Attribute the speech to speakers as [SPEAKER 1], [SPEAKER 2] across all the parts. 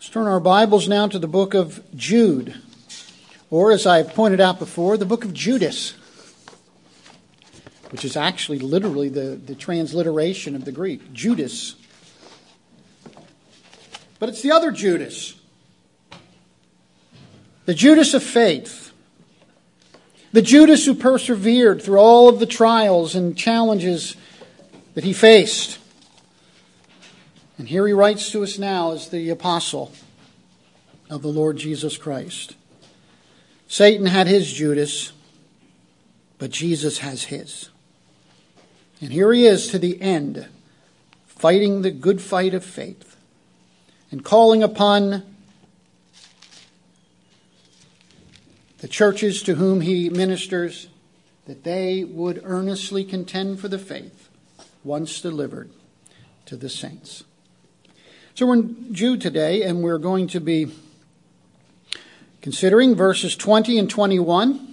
[SPEAKER 1] Let's turn our Bibles now to the book of Jude, or as I pointed out before, the book of Judas, which is actually literally the transliteration of the Greek, Judas. But it's the other Judas, the Judas of faith, the Judas who persevered through all of the trials and challenges that he faced. And here he writes to us now as the apostle of the Lord Jesus Christ. Satan had his Judas, but Jesus has his. And here he is to the end, fighting the good fight of faith and calling upon the churches to whom he ministers that they would earnestly contend for the faith once delivered to the saints. So we're in Jude today, and we're going to be considering verses 20 and 21.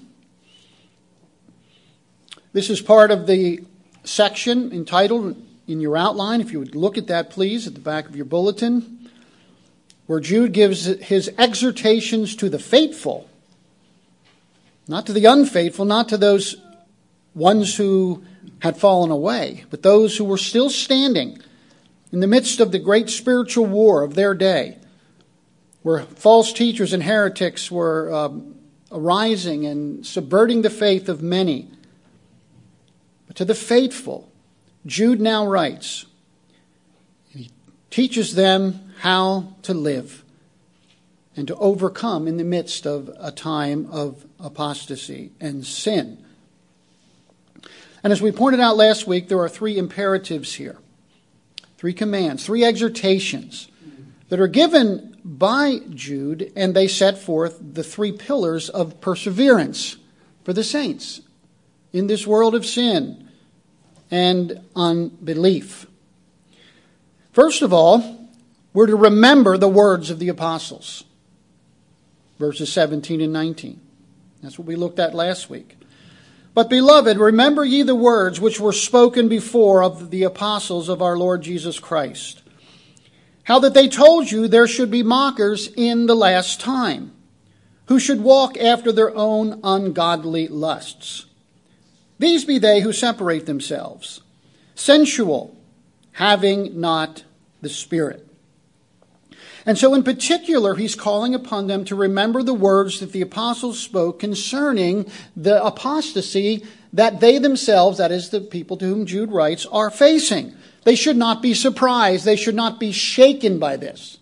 [SPEAKER 1] This is part of the section entitled in your outline, if you would look at that please, at the back of your bulletin, where Jude gives his exhortations to the faithful, not to the unfaithful, not to those ones who had fallen away, but those who were still standing in the midst of the great spiritual war of their day, where false teachers and heretics were arising and subverting the faith of many. But to the faithful, Jude now writes, he teaches them how to live and to overcome in the midst of a time of apostasy and sin. And as we pointed out last week, there are three imperatives here. Three commands, three exhortations that are given by Jude, and they set forth the three pillars of perseverance for the saints in this world of sin and unbelief. First of all, we're to remember the words of the apostles, verses 17 and 19. That's what we looked at last week. But, beloved, remember ye the words which were spoken before of the apostles of our Lord Jesus Christ, how that they told you there should be mockers in the last time, who should walk after their own ungodly lusts. These be they who separate themselves, sensual, having not the Spirit. And so in particular, he's calling upon them to remember the words that the apostles spoke concerning the apostasy that they themselves, that is the people to whom Jude writes, are facing. They should not be surprised. They should not be shaken by this.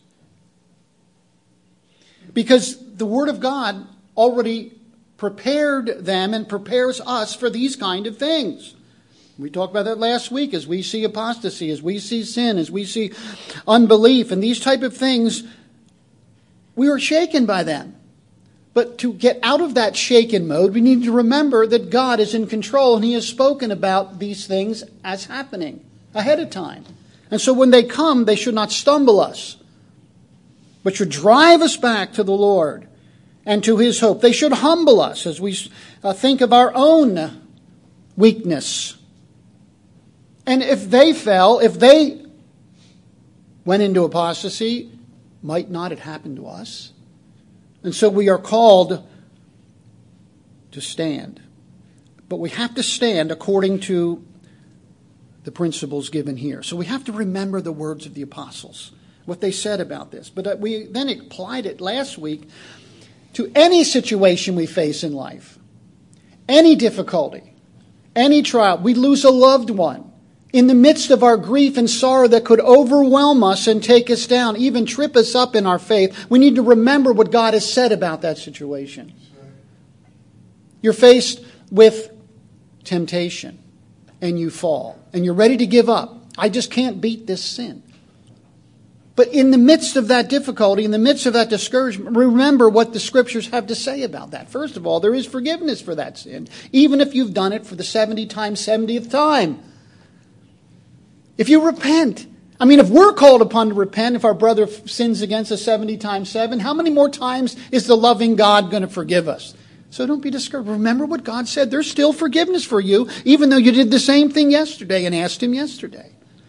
[SPEAKER 1] Because the Word of God already prepared them and prepares us for these kind of things. We talked about that last week. As we see apostasy, as we see sin, as we see unbelief, and these type of things, we are shaken by them. But to get out of that shaken mode, we need to remember that God is in control, and He has spoken about these things as happening ahead of time. And so when they come, they should not stumble us, but should drive us back to the Lord and to His hope. They should humble us as we think of our own weakness. And if they fell, if they went into apostasy, might not it happen to us? And so we are called to stand. But we have to stand according to the principles given here. So we have to remember the words of the apostles, what they said about this. But we then applied it last week to any situation we face in life, any difficulty, any trial. We lose a loved one. In the midst of our grief and sorrow that could overwhelm us and take us down, even trip us up in our faith, we need to remember what God has said about that situation. You're faced with temptation and you fall and you're ready to give up. I just can't beat this sin. But in the midst of that difficulty, in the midst of that discouragement, remember what the Scriptures have to say about that. First of all, there is forgiveness for that sin, even if you've done it for the 70 times 70th time. If you repent, if we're called upon to repent, if our brother sins against us 70 times 7, how many more times is the loving God going to forgive us? So don't be discouraged. Remember what God said. There's still forgiveness for you, even though you did the same thing yesterday and asked Him yesterday.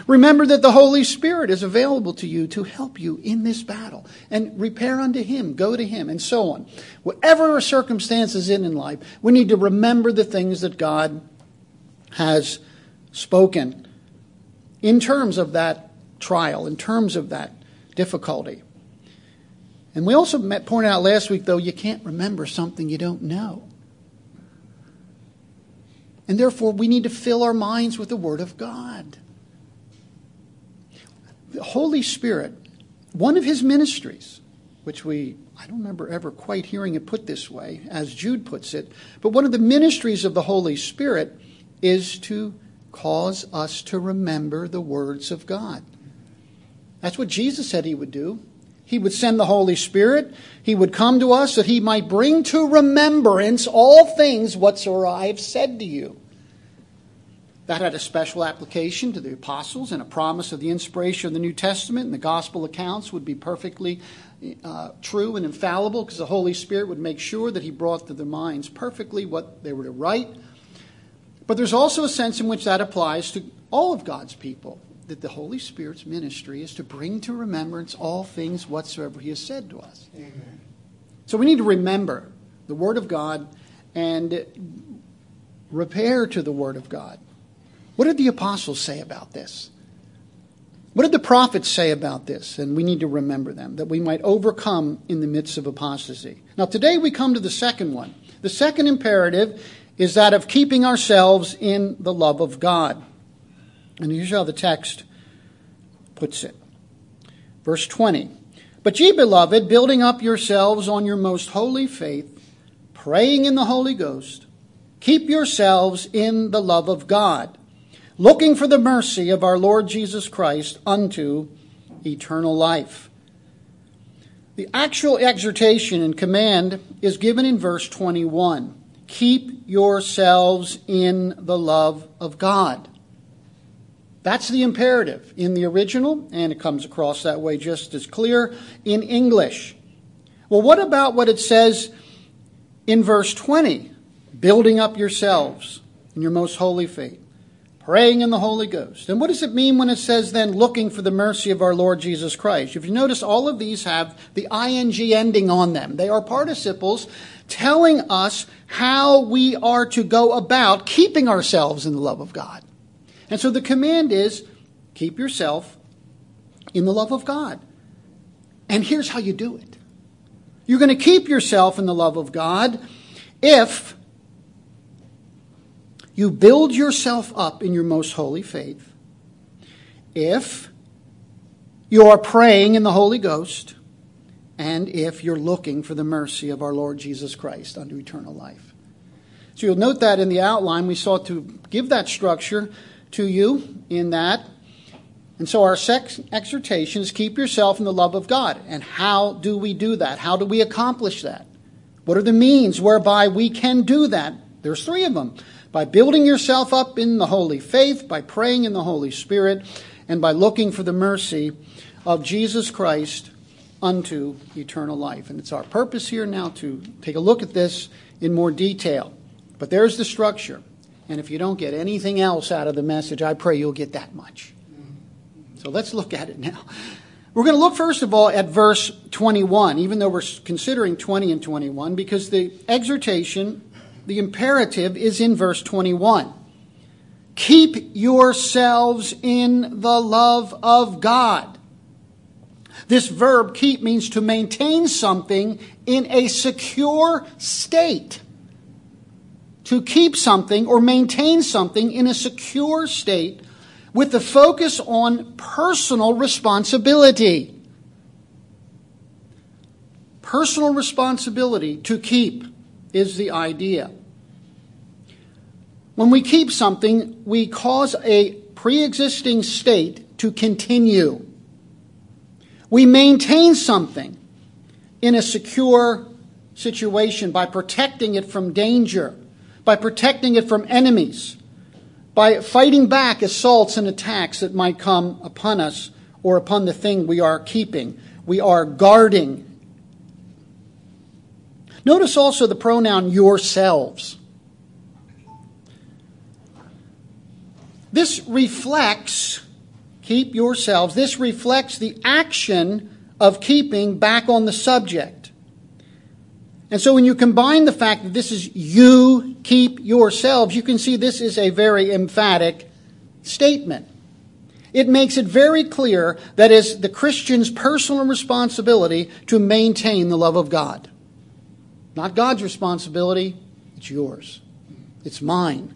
[SPEAKER 1] Remember that the Holy Spirit is available to you to help you in this battle. And repair unto Him, go to Him, and so on. Whatever our circumstances in life, we need to remember the things that God has spoken in terms of that trial, in terms of that difficulty. And we also pointed out last week, though, you can't remember something you don't know. And therefore, we need to fill our minds with the Word of God. The Holy Spirit, one of His ministries, which I don't remember ever quite hearing it put this way, as Jude puts it, but one of the ministries of the Holy Spirit is to cause us to remember the words of God. That's what Jesus said He would do. He would send the Holy Spirit. He would come to us that He might bring to remembrance all things whatsoever I have said to you. That had a special application to the apostles and a promise of the inspiration of the New Testament, and the gospel accounts would be perfectly true and infallible because the Holy Spirit would make sure that He brought to their minds perfectly what they were to write. But there's also a sense in which that applies to all of God's people, that the Holy Spirit's ministry is to bring to remembrance all things whatsoever He has said to us. Amen. So we need to remember the Word of God and repair to the Word of God. What did the apostles say about this? What did the prophets say about this? And we need to remember them, that we might overcome in the midst of apostasy. Now today we come to the second one. The second imperative is that of keeping ourselves in the love of God. And here's how the text puts it. Verse 20. But ye, beloved, building up yourselves on your most holy faith, praying in the Holy Ghost, keep yourselves in the love of God, looking for the mercy of our Lord Jesus Christ unto eternal life. The actual exhortation and command is given in verse 21. Keep yourselves in the love of God. That's the imperative in the original, and it comes across that way just as clear in English. Well, what about what it says in verse 20? Building up yourselves in your most holy faith, praying in the Holy Ghost. And what does it mean when it says then, looking for the mercy of our Lord Jesus Christ? If you notice, all of these have the ing ending on them. They are participles telling us how we are to go about keeping ourselves in the love of God. And so the command is, keep yourself in the love of God. And here's how you do it. You're going to keep yourself in the love of God if you build yourself up in your most holy faith, if you are praying in the Holy Ghost, and if you're looking for the mercy of our Lord Jesus Christ unto eternal life. So you'll note that in the outline we sought to give that structure to you in that. And so our exhortation is keep yourself in the love of God. And how do we do that? How do we accomplish that? What are the means whereby we can do that? There's three of them. By building yourself up in the holy faith, by praying in the Holy Spirit, and by looking for the mercy of Jesus Christ unto eternal life. And it's our purpose here now to take a look at this in more detail. But there's the structure. And if you don't get anything else out of the message, I pray you'll get that much. So let's look at it now. We're going to look first of all at verse 21, even though we're considering 20 and 21, because the exhortation, the imperative is in verse 21. Keep yourselves in the love of God. This verb, keep, means to maintain something in a secure state. To keep something or maintain something in a secure state with the focus on personal responsibility. Personal responsibility to keep is the idea. When we keep something, we cause a pre-existing state to continue. We maintain something in a secure situation by protecting it from danger, by protecting it from enemies, by fighting back assaults and attacks that might come upon us or upon the thing we are keeping. We are guarding. Notice also the pronoun yourselves. This reflects Keep yourselves. This reflects the action of keeping back on the subject. And so when you combine the fact that this is you keep yourselves, you can see this is a very emphatic statement. It makes it very clear that it is the Christian's personal responsibility to maintain the love of God. Not God's responsibility, it's yours. It's mine.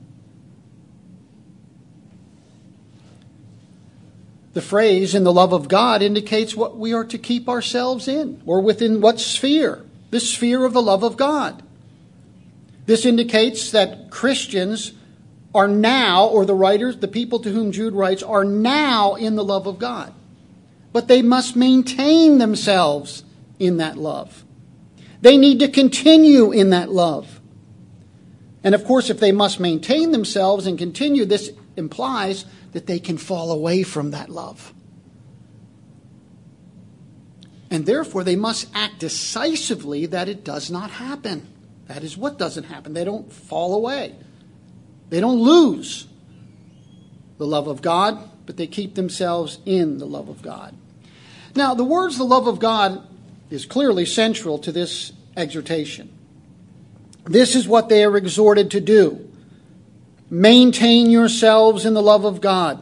[SPEAKER 1] The phrase "in the love of God" indicates what we are to keep ourselves in, or within what sphere. The sphere of the love of God. This indicates that Christians are now, or the writers, the people to whom Jude writes, are now in the love of God. But they must maintain themselves in that love. They need to continue in that love. And of course, if they must maintain themselves and continue, this implies that they can fall away from that love. And therefore, they must act decisively that it does not happen. That is what doesn't happen. They don't fall away. They don't lose the love of God, but they keep themselves in the love of God. Now, the words "the love of God" is clearly central to this exhortation. This is what they are exhorted to do. Maintain yourselves in the love of God.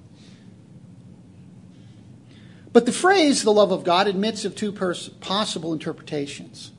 [SPEAKER 1] But the phrase "the love of God" admits of two possible interpretations.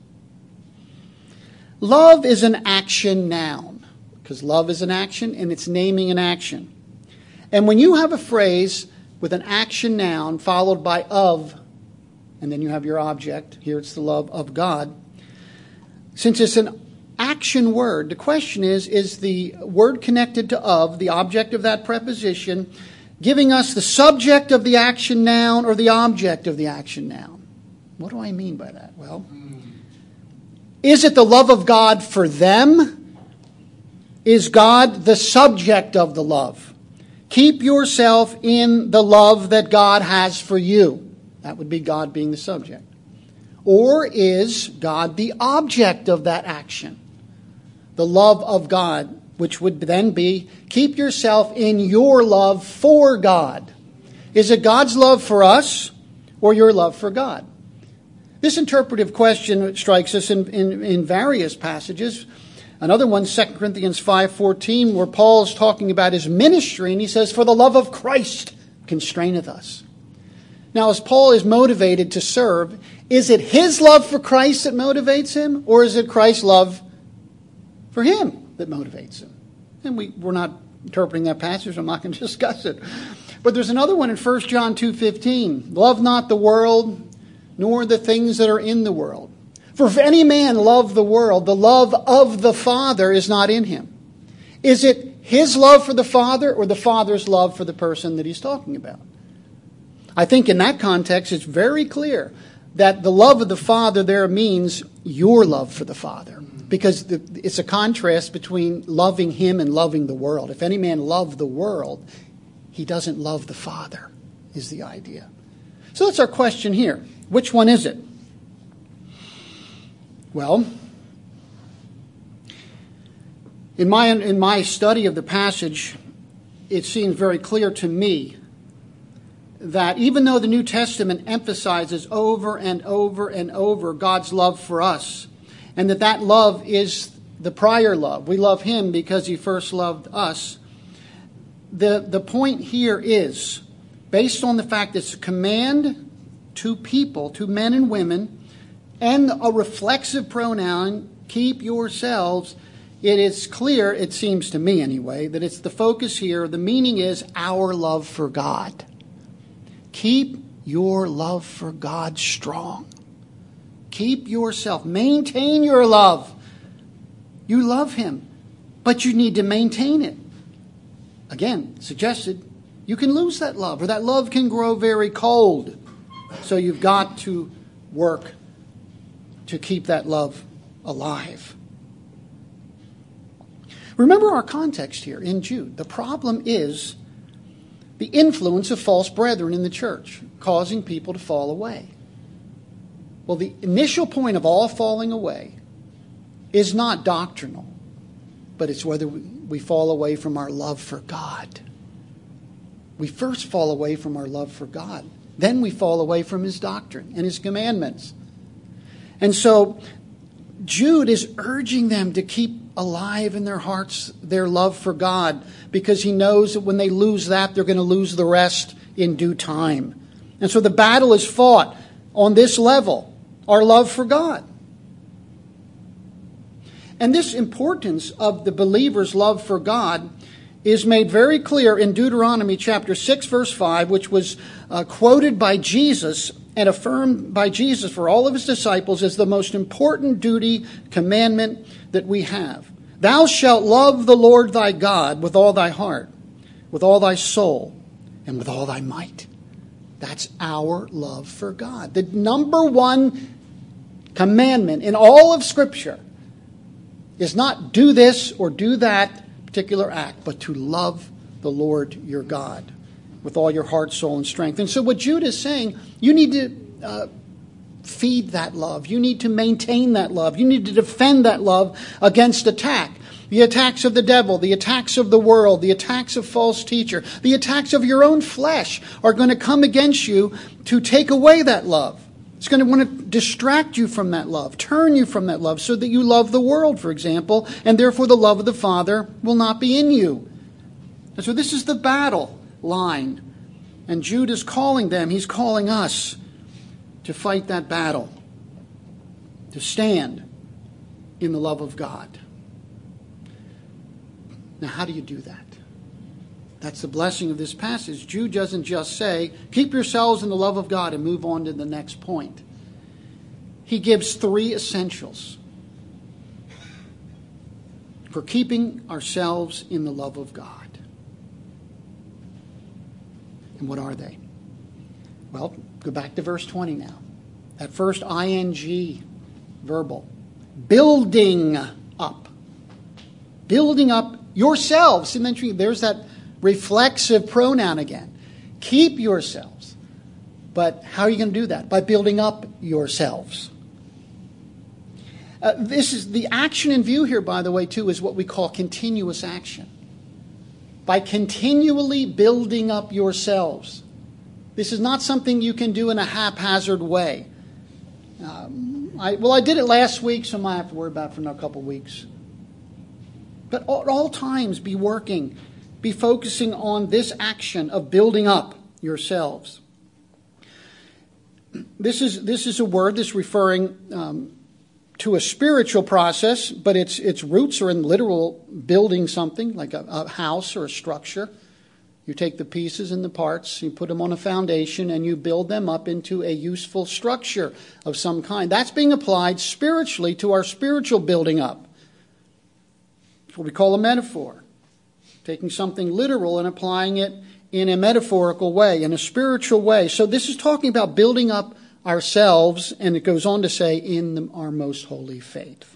[SPEAKER 1] Love is an action noun, because love is an action and it's naming an action. And when you have a phrase with an action noun followed by "of," and then you have your object, here it's the love of God, since it's an action word, the question is the word connected to "of," the object of that preposition, giving us the subject of the action noun or the object of the action noun? What do I mean by that? Well, is it the love of God for them? Is God the subject of the love? Keep yourself in the love that God has for you. That would be God being the subject. Or is God the object of that action? The love of God, which would then be, keep yourself in your love for God. Is it God's love for us or your love for God? This interpretive question strikes us in various passages. Another one, 2 Corinthians 5:14, where Paul is talking about his ministry, and he says, "For the love of Christ constraineth us." Now, as Paul is motivated to serve, is it his love for Christ that motivates him, or is it Christ's love for him that motivates him? And we're not interpreting that passage. I'm not going to discuss it. But there's another one in 1 John 2:15. "Love not the world, nor the things that are in the world. For if any man love the world, the love of the Father is not in him." Is it his love for the Father or the Father's love for the person that he's talking about? I think in that context, it's very clear that the love of the Father there means your love for the Father. Because it's a contrast between loving him and loving the world. If any man love the world, he doesn't love the Father, is the idea. So that's our question here. Which one is it? Well, in my study of the passage, it seems very clear to me that even though the New Testament emphasizes over and over and over God's love for us, and that love is the prior love. We love him because he first loved us. The point here is, based on the fact that it's a command to people, to men and women, and a reflexive pronoun, keep yourselves, it is clear, it seems to me anyway, that it's the focus here. The meaning is our love for God. Keep your love for God strong. Keep yourself. Maintain your love. You love him, but you need to maintain it. Again, suggested, you can lose that love, or that love can grow very cold. So you've got to work to keep that love alive. Remember our context here in Jude. The problem is the influence of false brethren in the church, causing people to fall away. Well, the initial point of all falling away is not doctrinal, but it's whether we fall away from our love for God. we first fall away from our love for God. Then we fall away from his doctrine and his commandments. And so Jude is urging them to keep alive in their hearts their love for God, because he knows that when they lose that, they're going to lose the rest in due time. And so the battle is fought on this level, our love for God. And this importance of the believer's love for God is made very clear in Deuteronomy chapter 6, verse 5, which was quoted by Jesus and affirmed by Jesus for all of his disciples as the most important duty, commandment that we have. Thou shalt love the Lord thy God with all thy heart, with all thy soul, and with all thy might. That's our love for God. The number one commandment in all of Scripture is not do this or do that particular act, but to love the Lord your God with all your heart, soul, and strength. And so what Jude is saying, you need to feed that love. You need to maintain that love. You need to defend that love against attack. The attacks of the devil, the attacks of the world, the attacks of false teacher, the attacks of your own flesh are going to come against you to take away that love. It's going to want to distract you from that love, turn you from that love so that you love the world, for example, and therefore the love of the Father will not be in you. And so this is the battle line. And Jude is calling them, he's calling us to fight that battle, to stand in the love of God. Now, how do you do that? That's the blessing of this passage. Jude doesn't just say, keep yourselves in the love of God and move on to the next point. He gives three essentials for keeping ourselves in the love of God. And what are they? Well, go back to verse 20 now. That first ing verbal. Building up. Building up yourselves. And then there's that reflexive pronoun again. Keep yourselves. But how are you going to do that? By building up yourselves. This is the action in view here, by the way, too, is what we call continuous action. By continually building up yourselves. This is not something you can do in a haphazard way. I did it last week, so I might have to worry about it for another couple of weeks. But at all times, be working, be focusing on this action of building up yourselves. This is a word that's referring to a spiritual process, but its roots are in literal building something, like a house or a structure. You take the pieces and the parts, you put them on a foundation, and you build them up into a useful structure of some kind. That's being applied spiritually to our spiritual building up. It's what we call a metaphor. Taking something literal and applying it in a metaphorical way, in a spiritual way. So this is talking about building up ourselves, and it goes on to say, in our most holy faith.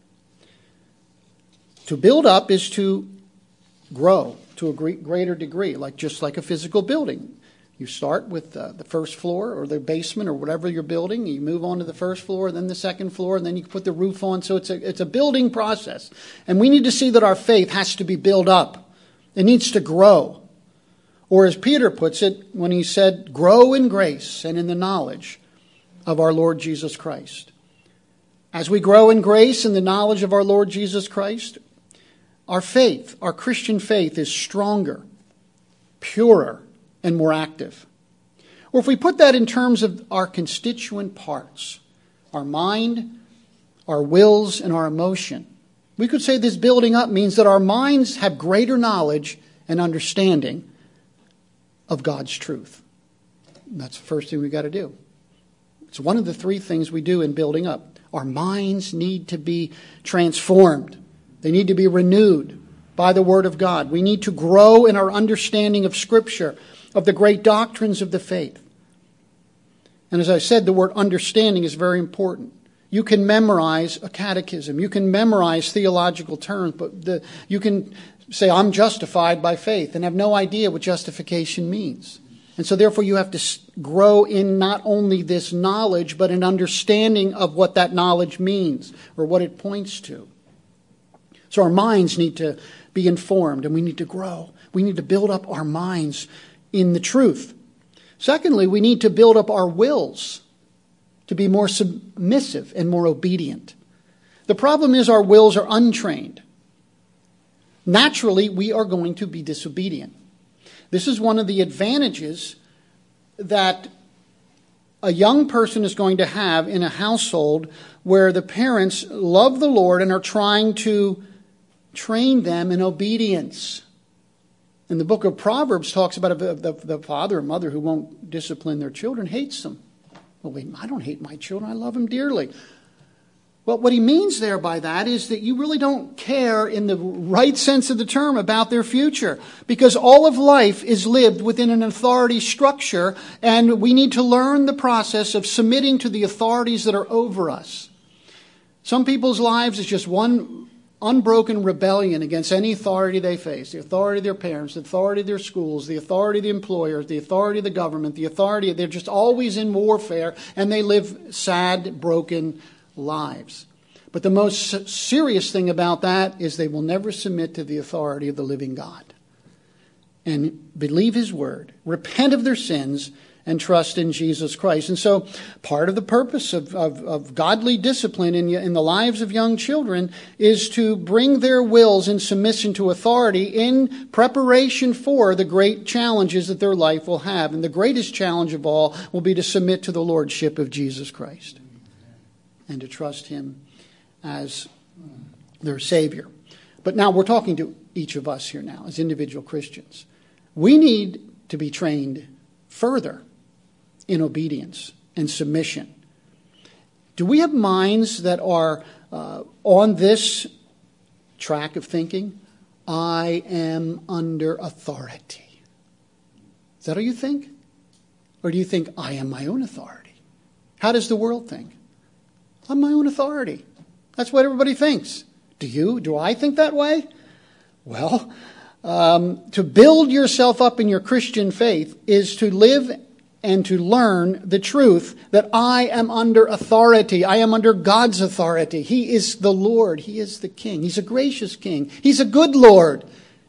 [SPEAKER 1] To build up is to grow to a greater degree, just like a physical building. You start with the first floor or the basement or whatever you're building. You move on to the first floor, then the second floor, and then you put the roof on. So it's a building process. And we need to see that our faith has to be built up. It needs to grow. Or as Peter puts it when he said, grow in grace and in the knowledge of our Lord Jesus Christ. As we grow in grace and the knowledge of our Lord Jesus Christ, our faith, our Christian faith, is stronger, purer, and more active. Or if we put that in terms of our constituent parts, our mind, our wills, and our emotion, we could say this building up means that our minds have greater knowledge and understanding of God's truth. And that's the first thing we've got to do. It's one of the three things we do in building up. Our minds need to be transformed. They need to be renewed by the Word of God. We need to grow in our understanding of Scripture, of the great doctrines of the faith. And as I said, the word understanding is very important. You can memorize a catechism. You can memorize theological terms, but you can say, I'm justified by faith, and have no idea what justification means. And so therefore you have to grow in not only this knowledge, but an understanding of what that knowledge means or what it points to. So our minds need to be informed, and we need to grow. We need to build up our minds in the truth. Secondly, we need to build up our wills to be more submissive and more obedient. The problem is our wills are untrained. Naturally, we are going to be disobedient. This is one of the advantages that a young person is going to have in a household where the parents love the Lord and are trying to train them in obedience. And the book of Proverbs talks about the father or mother who won't discipline their children hates them. Well, wait, I don't hate my children. I love them dearly. Well, what he means there by that is that you really don't care in the right sense of the term about their future, because all of life is lived within an authority structure, and we need to learn the process of submitting to the authorities that are over us. Some people's lives is just one unbroken rebellion against any authority they face. The authority of their parents, the authority of their schools, the authority of the employers, the authority of the government, they're just always in warfare, and they live sad, broken lives. But the most serious thing about that is they will never submit to the authority of the living God and believe his word, repent of their sins, and trust in Jesus Christ. And so part of the purpose of godly discipline in the lives of young children is to bring their wills in submission to authority in preparation for the great challenges that their life will have. And the greatest challenge of all will be to submit to the lordship of Jesus Christ and to trust him as their Savior. But now we're talking to each of us here now as individual Christians. We need to be trained further in obedience and submission. Do we have minds that are on this track of thinking? I am under authority. Is that how you think? Or do you think, I am my own authority? How does the world think? I'm my own authority. That's what everybody thinks. Do you? Do I think that way? Well, to build yourself up in your Christian faith is to live and to learn the truth that I am under authority. I am under God's authority. He is the Lord. He is the King. He's a gracious King. He's a good Lord.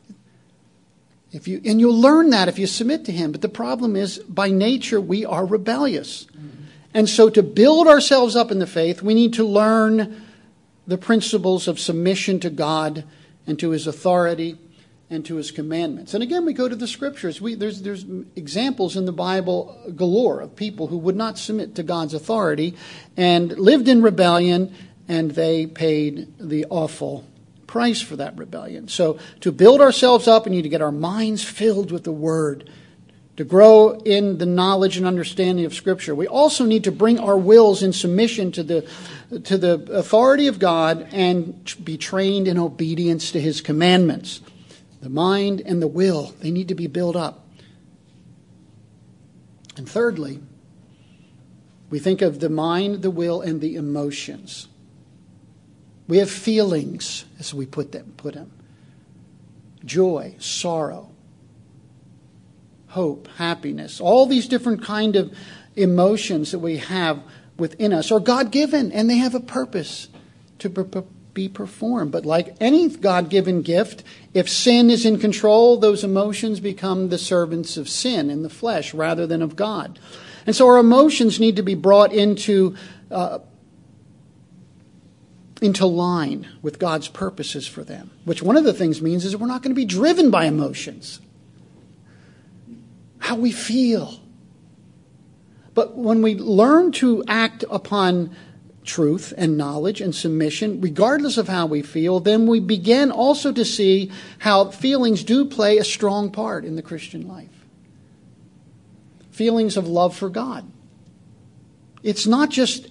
[SPEAKER 1] And you'll learn that if you submit to him. But the problem is, by nature, we are rebellious. And so to build ourselves up in the faith, we need to learn the principles of submission to God and to his authority and to his commandments. And again, we go to the scriptures. There's examples in the Bible galore of people who would not submit to God's authority and lived in rebellion, and they paid the awful price for that rebellion. So to build ourselves up, we need to get our minds filled with the Word, to grow in the knowledge and understanding of Scripture. We also need to bring our wills in submission to the authority of God and be trained in obedience to his commandments. The mind and the will, they need to be built up. And thirdly, we think of the mind, the will, and the emotions. We have feelings, as we put them. Joy, sorrow, hope, happiness. All these different kind of emotions that we have within us are God-given, and they have a purpose to be performed. But like any God-given gift, if sin is in control, those emotions become the servants of sin in the flesh rather than of God. And so our emotions need to be brought into line with God's purposes for them, which one of the things means is that we're not going to be driven by emotions. How we feel. But when we learn to act upon truth and knowledge and submission, regardless of how we feel, then we begin also to see how feelings do play a strong part in the Christian life. Feelings of love for God. It's not just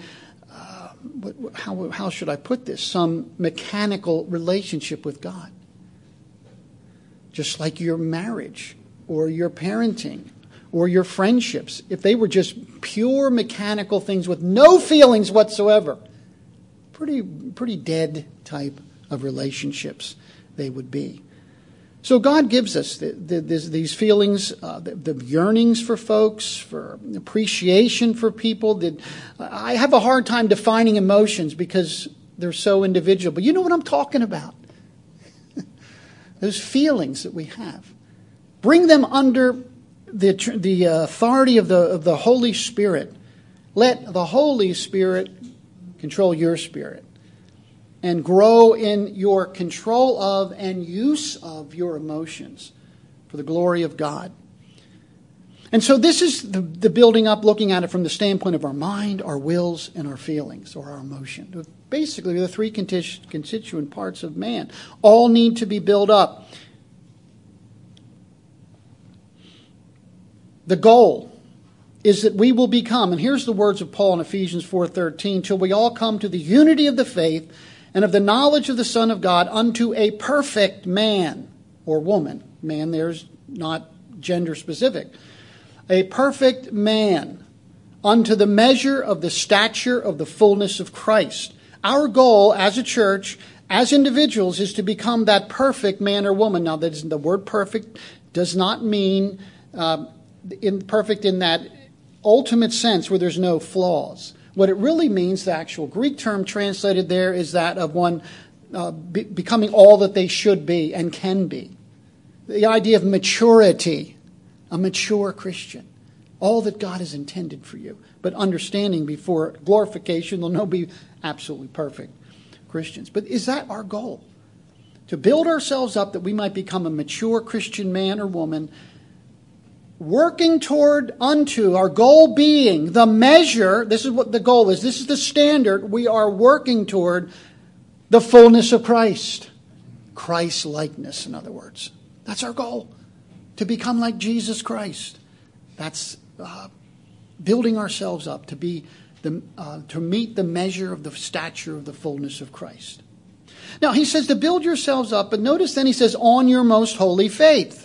[SPEAKER 1] how should I put this? Some mechanical relationship with God. Just like your marriage or your parenting or your friendships. If they were just pure mechanical things with no feelings whatsoever, pretty dead type of relationships they would be. So God gives us these feelings, the yearnings for folks, for appreciation for people. I have a hard time defining emotions because they're so individual. But you know what I'm talking about. Those feelings that we have. Bring them under the authority of the Holy Spirit. Let the Holy Spirit control your spirit and grow in your control of and use of your emotions for the glory of God. And so this is the building up, looking at it from the standpoint of our mind, our wills, and our feelings, or our emotion. Basically, the three constituent parts of man all need to be built up. The goal is that we will become, and here's the words of Paul in Ephesians 4:13, till we all come to the unity of the faith and of the knowledge of the Son of God, unto a perfect man or woman. Man there's not gender specific. A perfect man, unto the measure of the stature of the fullness of Christ. Our goal as a church, as individuals, is to become that perfect man or woman. Now, the word perfect does not mean perfect in that ultimate sense where there's no flaws. What it really means, the actual Greek term translated there, is that of one becoming all that they should be and can be. The idea of maturity, a mature Christian, all that God has intended for you. But understanding before glorification, they'll no be absolutely perfect Christians. But is that our goal? To build ourselves up that we might become a mature Christian man or woman, working toward unto our goal being the measure. This is what the goal is. This is the standard. We are working toward the fullness of Christ. Christ likeness, in other words. That's our goal. To become like Jesus Christ. That's building ourselves up to be to meet the measure of the stature of the fullness of Christ. Now he says to build yourselves up, but notice then he says on your most holy faith.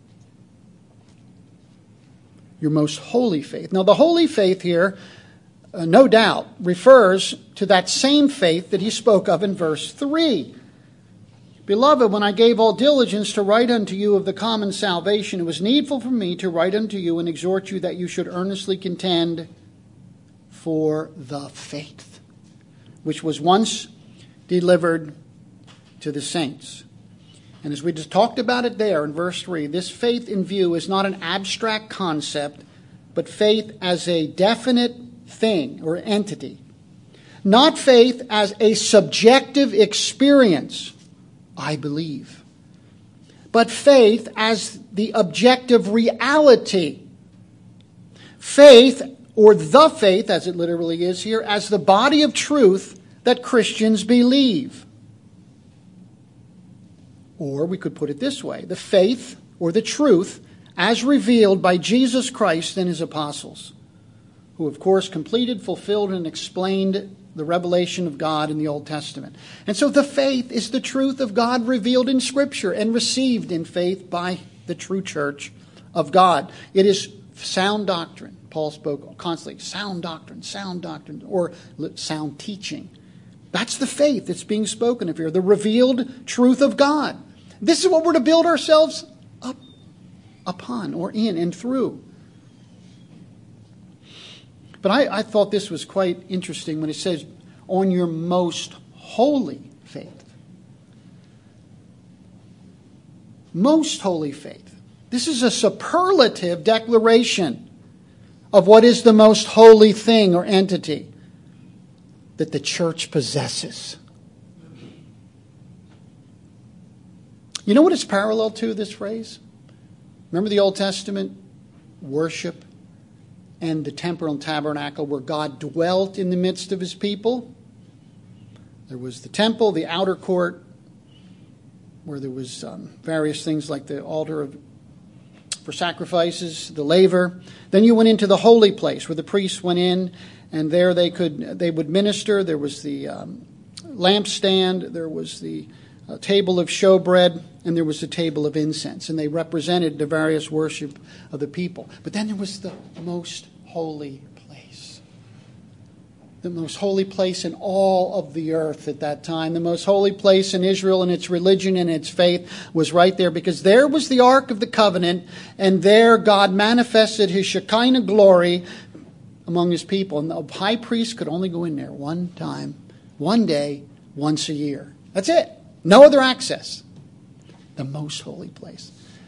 [SPEAKER 1] Your most holy faith. Now the holy faith here, no doubt, refers to that same faith that he spoke of in verse 3. Beloved, when I gave all diligence to write unto you of the common salvation, it was needful for me to write unto you and exhort you that you should earnestly contend for the faith, which was once delivered to the saints. And as we just talked about it there in verse 3, this faith in view is not an abstract concept, but faith as a definite thing or entity. Not faith as a subjective experience, I believe, but faith as the objective reality. Faith, or the faith, as it literally is here, as the body of truth that Christians believe. Or we could put it this way, the faith or the truth as revealed by Jesus Christ and his apostles, who of course completed, fulfilled, and explained the revelation of God in the Old Testament. And so the faith is the truth of God revealed in Scripture and received in faith by the true church of God. It is sound doctrine. Paul spoke constantly, sound doctrine, or sound teaching. That's the faith that's being spoken of here, the revealed truth of God. This is what we're to build ourselves up upon or in and through. But I thought this was quite interesting when it says, on your most holy faith. Most holy faith. This is a superlative declaration of what is the most holy thing or entity that the church possesses. You know what it's parallel to, this phrase? Remember the Old Testament worship and the temple and tabernacle where God dwelt in the midst of his people? There was the temple, the outer court, where there was various things like the altar for sacrifices, the laver. Then you went into the holy place where the priests went in, and there they would minister. There was the lampstand, there was the table of showbread, and there was the table of incense, and they represented the various worship of the people. But then there was the most holy place. The most holy place in all of the earth at that time. The most holy place in Israel and its religion and its faith was right there, because there was the Ark of the Covenant, and there God manifested his Shekinah glory among his people. And the high priest could only go in there one time, one day, once a year. That's it. No other access. The most holy place.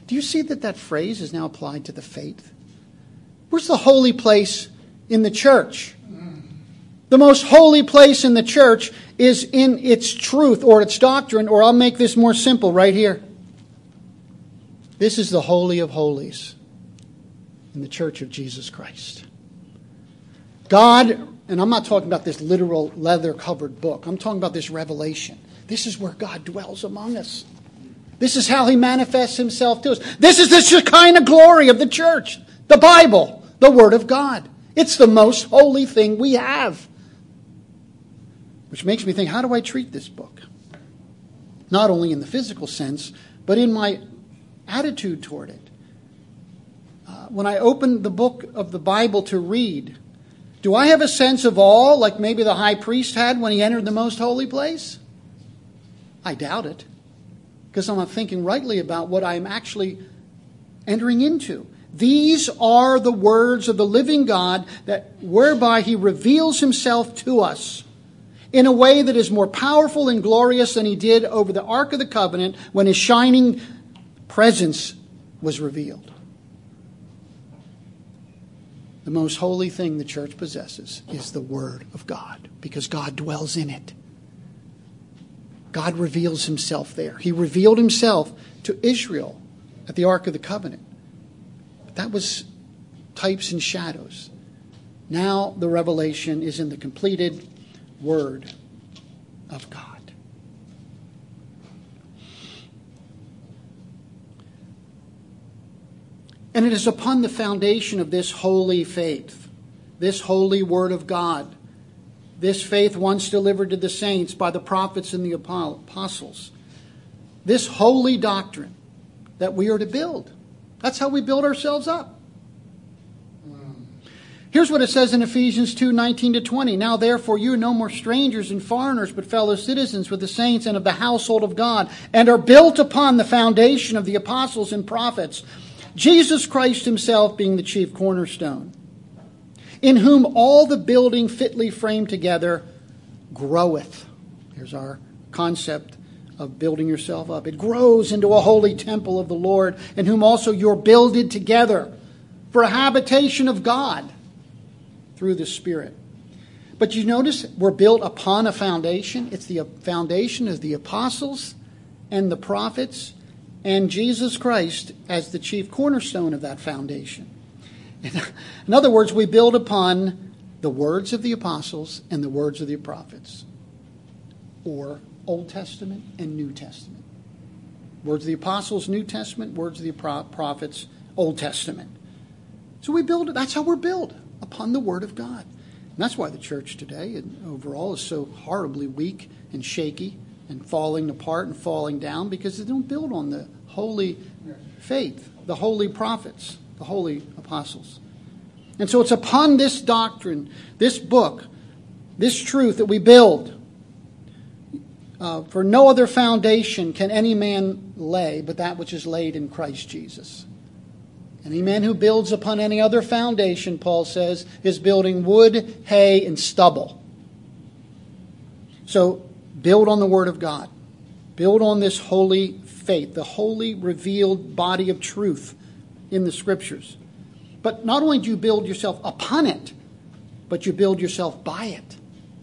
[SPEAKER 1] Do you see that phrase is now applied to the faith? Where's the holy place in the church? The most holy place in the church is in its truth or its doctrine, or I'll make this more simple right here. This is the Holy of Holies in the Church of Jesus Christ. God, and I'm not talking about this literal leather-covered book. I'm talking about this revelation. This is where God dwells among us. This is how He manifests Himself to us. This is the Shekinah glory of the church. The Bible, the Word of God. It's the most holy thing we have. Which makes me think, how do I treat this book? Not only in the physical sense, but in my attitude toward it. When I open the book of the Bible to read, do I have a sense of awe like maybe the high priest had when he entered the most holy place? I doubt it, because I'm not thinking rightly about what I'm actually entering into. These are the words of the living God that whereby He reveals Himself to us in a way that is more powerful and glorious than He did over the Ark of the Covenant when His shining presence was revealed. The most holy thing the church possesses is the Word of God, because God dwells in it. God reveals Himself there. He revealed Himself to Israel at the Ark of the Covenant. But that was types and shadows. Now the revelation is in the completed Word of God. And it is upon the foundation of this holy faith, this holy Word of God, this faith once delivered to the saints by the prophets and the apostles, this holy doctrine that we are to build. That's how we build ourselves up. Here's what it says in Ephesians 2:19-20. Now therefore you are no more strangers and foreigners, but fellow citizens with the saints and of the household of God, and are built upon the foundation of the apostles and prophets, Jesus Christ Himself being the chief cornerstone, in whom all the building fitly framed together groweth. Here's our concept of building yourself up. It grows into a holy temple of the Lord, in whom also you're builded together for a habitation of God through the Spirit. But you notice we're built upon a foundation. It's the foundation of the apostles and the prophets, and Jesus Christ as the chief cornerstone of that foundation. In other words, we build upon the words of the apostles and the words of the prophets, or Old Testament and New Testament. Words of the apostles, New Testament. Words of the prophets, Old Testament. So we build it. That's how we're built, upon the Word of God. And that's why the church today and overall is so horribly weak and shaky and falling apart and falling down, because they don't build on the holy faith, the holy prophets, the holy apostles. And so it's upon this doctrine, this book, this truth that we build. For no other foundation can any man lay but that which is laid in Christ Jesus. Any man who builds upon any other foundation, Paul says, is building wood, hay, and stubble. So build on the Word of God. Build on this holy faith, the holy revealed body of truth in the Scriptures. But not only do you build yourself upon it, but you build yourself by it.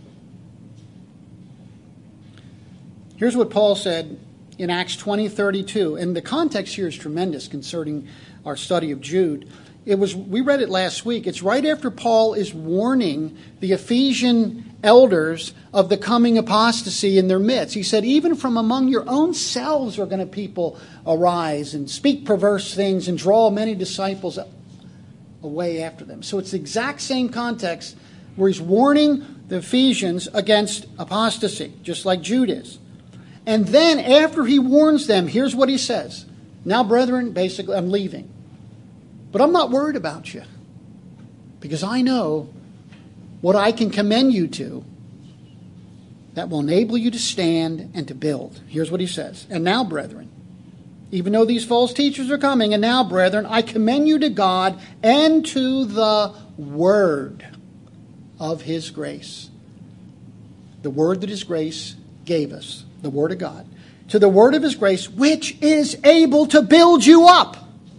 [SPEAKER 1] Here's what Paul said in Acts 20:32, and the context here is tremendous concerning our study of Jude. We read it last week. It's right after Paul is warning the Ephesian elders of the coming apostasy in their midst. He said, even from among your own selves are going to people arise and speak perverse things and draw many disciples away after them. So it's the exact same context where he's warning the Ephesians against apostasy, just like Jude is. And then after he warns them, here's what he says. Now, brethren, basically, I'm leaving. But I'm not worried about you, because I know what I can commend you to that will enable you to stand and to build. Here's what he says. And now, brethren, even though these false teachers are coming, and now, brethren, I commend you to God and to the word of His grace. The word that His grace gave us, the Word of God. to the word of his grace, which is able to build you up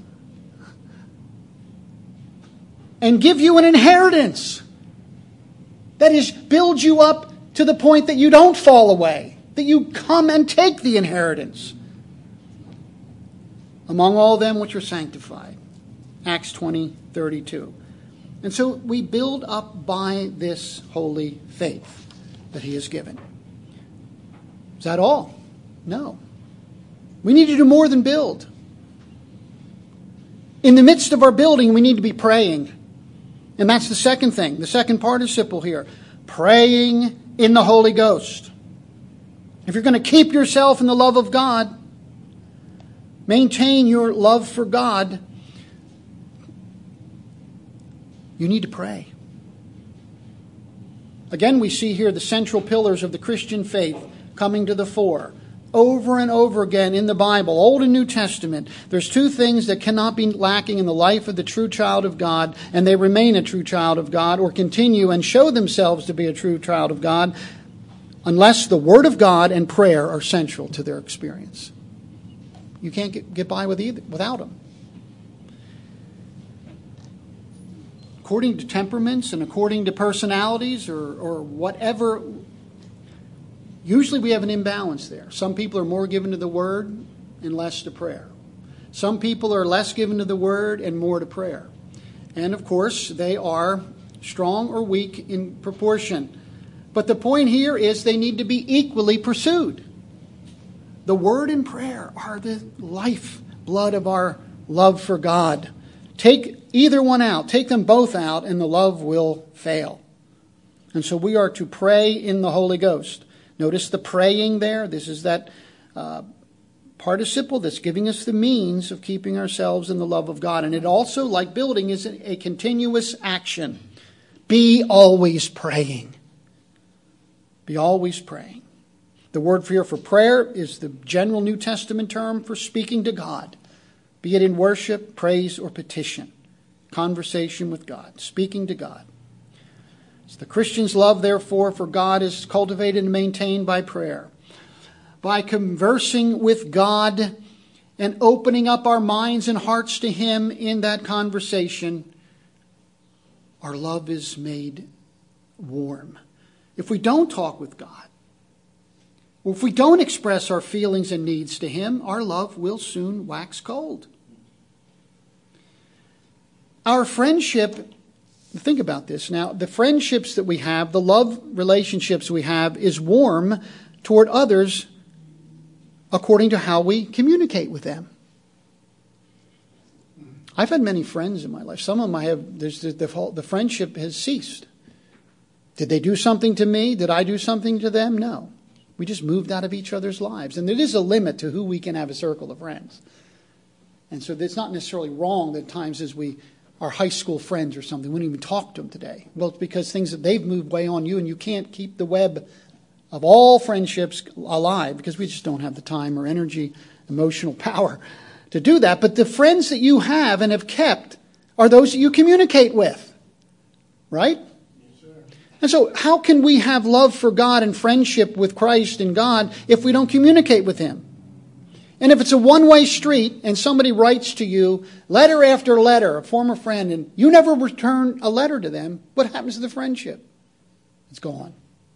[SPEAKER 1] and give you an inheritance. That is, build you up to the point that you don't fall away, that you come and take the inheritance among all them which are sanctified. Acts 20:32. And so we build up by this holy faith that he has given. Is that all? No. We need to do more than build. In the midst of our building, we need to be praying. And that's the second thing, the second participle here. Praying in the Holy Ghost. If you're going to keep yourself in the love of God, maintain your love for God, you need to pray. Again, we see here the central pillars of the Christian faith coming to the fore. Over and over again in the Bible, Old and New Testament, there's two things that cannot be lacking in the life of the true child of God, and they remain a true child of God, or continue and show themselves to be a true child of God, unless the Word of God and prayer are central to their experience. You can't get by without them. According to temperaments and according to personalities or whatever, usually we have an imbalance there. Some people are more given to the Word and less to prayer. Some people are less given to the Word and more to prayer. And of course, they are strong or weak in proportion. But the point here is they need to be equally pursued. The Word and prayer are the lifeblood of our love for God. Take either one out, take them both out, and the love will fail. And so we are to pray in the Holy Ghost. Notice the praying there. This is that participle that's giving us the means of keeping ourselves in the love of God. And it also, like building, is a continuous action. Be always praying. Be always praying. The word here for prayer is the general New Testament term for speaking to God, be it in worship, praise, or petition. Conversation with God, speaking to God. So the Christian's love, therefore, for God is cultivated and maintained by prayer. By conversing with God and opening up our minds and hearts to Him in that conversation, our love is made warm. If we don't talk with God, or if we don't express our feelings and needs to Him, our love will soon wax cold. Our friendship, think about this now, the friendships that we have, the love relationships we have is warm toward others according to how we communicate with them. I've had many friends in my life. Some of them I have, the friendship has ceased. Did they do something to me? Did I do something to them? No. We just moved out of each other's lives. And there is a limit to who we can have a circle of friends. And so it's not necessarily wrong that at times as we are high school friends or something, we don't even talk to them today. Well, it's because things that they've moved way on you, and you can't keep the web of all friendships alive because we just don't have the time or energy, emotional power to do that. But the friends that you have and have kept are those that you communicate with. Right? And so how can we have love for God and friendship with Christ and God if we don't communicate with Him? And if it's a one-way street and somebody writes to you letter after letter, a former friend, and you never return a letter to them, what happens to the friendship? It's gone.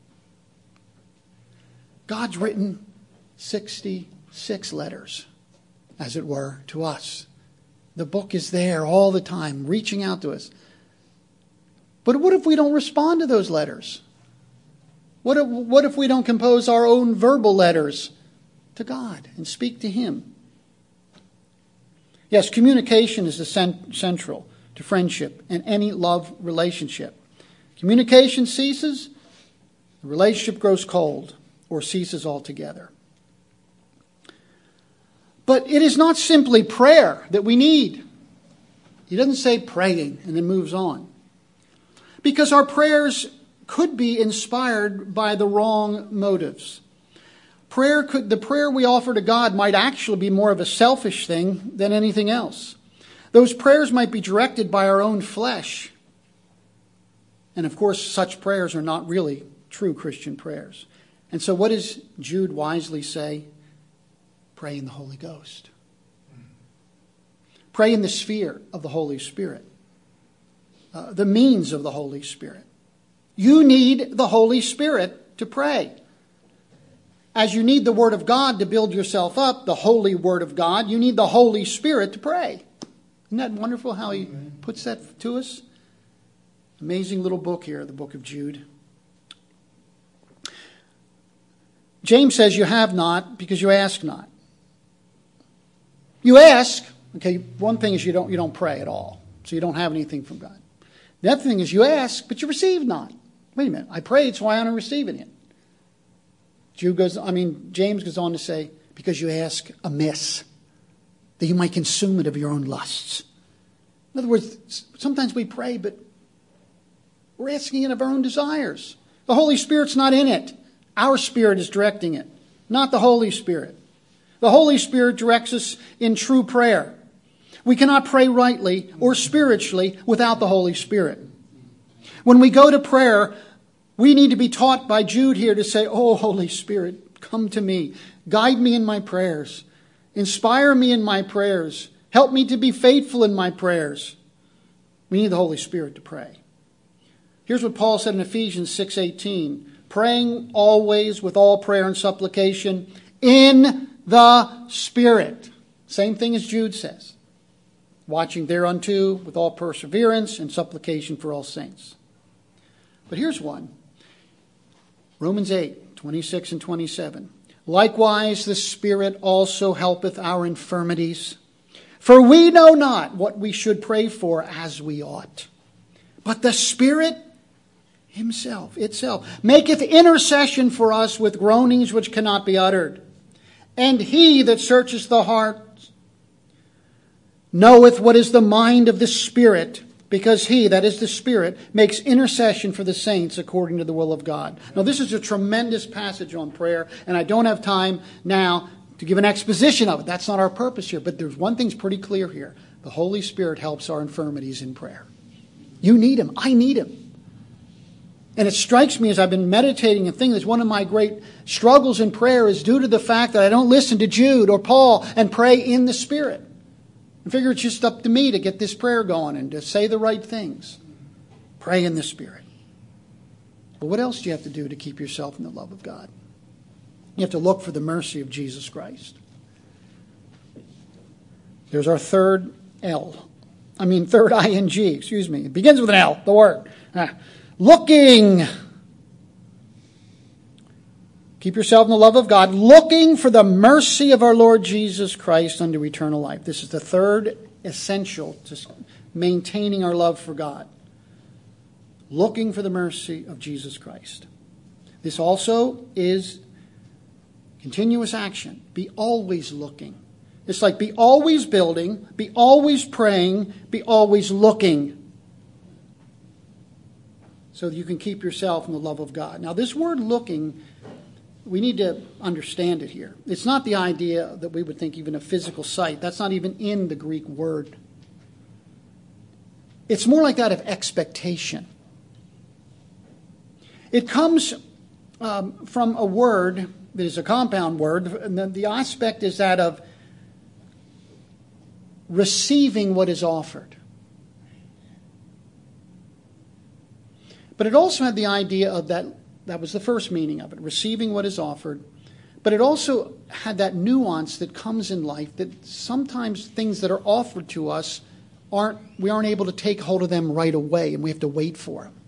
[SPEAKER 1] God's written 66 letters, as it were, to us. The book is there all the time, reaching out to us. But what if we don't respond to those letters? What if we don't compose our own verbal letters to God and speak to Him? Yes, communication is central to friendship and any love relationship. Communication ceases, the relationship grows cold or ceases altogether. But it is not simply prayer that we need. He doesn't say praying and then moves on. Because our prayers could be inspired by the wrong motives. The prayer we offer to God might actually be more of a selfish thing than anything else. Those prayers might be directed by our own flesh. And of course, such prayers are not really true Christian prayers. And so what does Jude wisely say? Pray in the Holy Ghost. Pray in the sphere of the Holy Spirit. The means of the Holy Spirit. You need the Holy Spirit to pray. As you need the Word of God to build yourself up, the Holy Word of God, you need the Holy Spirit to pray. Isn't that wonderful how he puts that to us? Amazing little book here, the book of Jude. James says you have not because you ask not. You ask, okay, one thing is you don't pray at all. So you don't have anything from God. The other thing is you ask, but you receive not. Wait a minute, I prayed, so why aren't I receiving it? James goes on to say, because you ask amiss, that you might consume it of your own lusts. In other words, sometimes we pray, but we're asking it of our own desires. The Holy Spirit's not in it. Our Spirit is directing it, not the Holy Spirit. The Holy Spirit directs us in true prayer. We cannot pray rightly or spiritually without the Holy Spirit. When we go to prayer, we need to be taught by Jude here to say, oh, Holy Spirit, come to me. Guide me in my prayers. Inspire me in my prayers. Help me to be faithful in my prayers. We need the Holy Spirit to pray. Here's what Paul said in Ephesians 6:18. Praying always with all prayer and supplication in the Spirit. Same thing as Jude says. Watching thereunto with all perseverance and supplication for all saints. But here's one. Romans 8:26 and 27. Likewise the Spirit also helpeth our infirmities. For we know not what we should pray for as we ought. But the Spirit itself maketh intercession for us with groanings which cannot be uttered. And he that searcheth the heart knoweth what is the mind of the Spirit, because he, that is the Spirit, makes intercession for the saints according to the will of God. Now this is a tremendous passage on prayer, and I don't have time now to give an exposition of it. That's not our purpose here. But there's one thing's pretty clear here. The Holy Spirit helps our infirmities in prayer. You need him. I need him. And it strikes me as I've been meditating and thinking that one of my great struggles in prayer is due to the fact that I don't listen to Jude or Paul and pray in the Spirit. I figure it's just up to me to get this prayer going and to say the right things. Pray in the Spirit. But what else do you have to do to keep yourself in the love of God? You have to look for the mercy of Jesus Christ. There's our third ing. It begins with an L, the word. Looking. Keep yourself in the love of God, looking for the mercy of our Lord Jesus Christ unto eternal life. This is the third essential to maintaining our love for God. Looking for the mercy of Jesus Christ. This also is continuous action. Be always looking. It's like be always building, be always praying, be always looking. So that you can keep yourself in the love of God. Now this word looking, we need to understand it here. It's not the idea that we would think even a physical sight. That's not even in the Greek word. It's more like that of expectation. It comes from a word that is a compound word. And the aspect is that of receiving what is offered. But it also had the idea of that was the first meaning of it, receiving what is offered. But it also had that nuance that comes in life that sometimes things that are offered to us we aren't able to take hold of them right away, and we have to wait for them.